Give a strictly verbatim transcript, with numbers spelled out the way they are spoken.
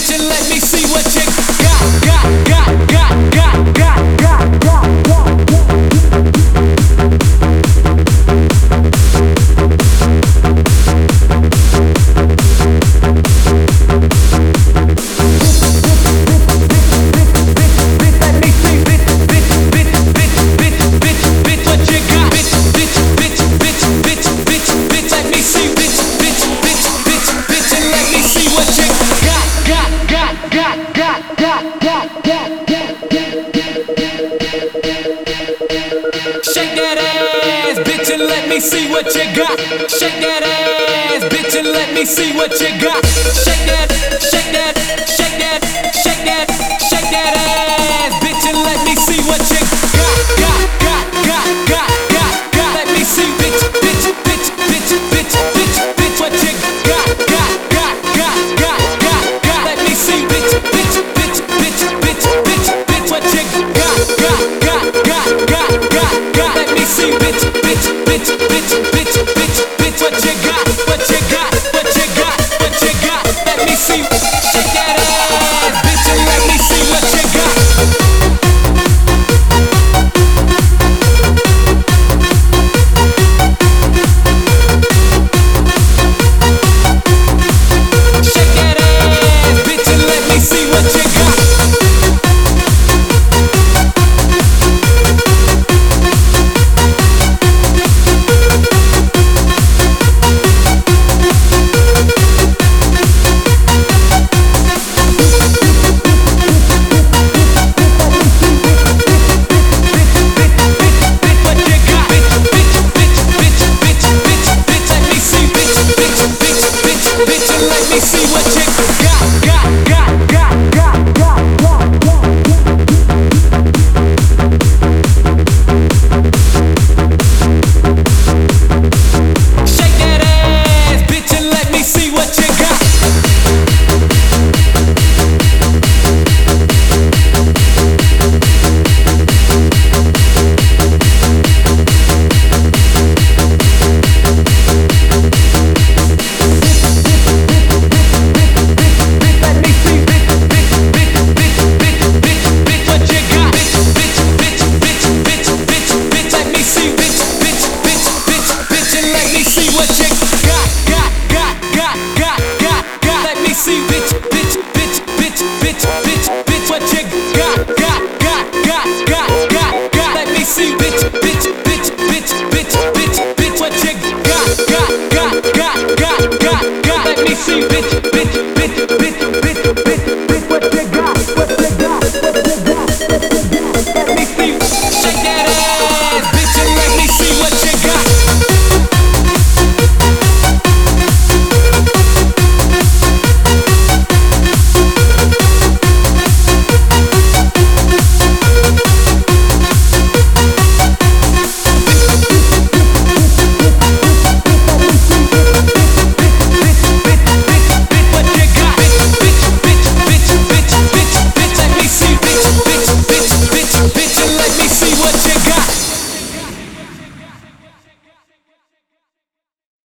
bitch, and let me see what you got, got, got, got, got, got, got, got, got. Shake that ass, bitch, and let me see what you got. Shake that ass, bitch, and let me see what you got. Shake that, shake that, shake that, shake that, shake that ass, bitch, and let me see what you got. Got, got, got, got, got, got. Let me see, bitch, bitch, bitch, bitch, bitch, bitch, bitch, what you got. Got, got, got, got, got, got. Let me see, bitch, bitch, bitch, bitch, bitch, bitch, bitch, what you got. Got, got, got, got, got, got. Let me see, bitch, bitch, bitch, bitch, bitch, bitch, bitch, what you got, what you got, what you got, what you got. Let me see, shake that ass.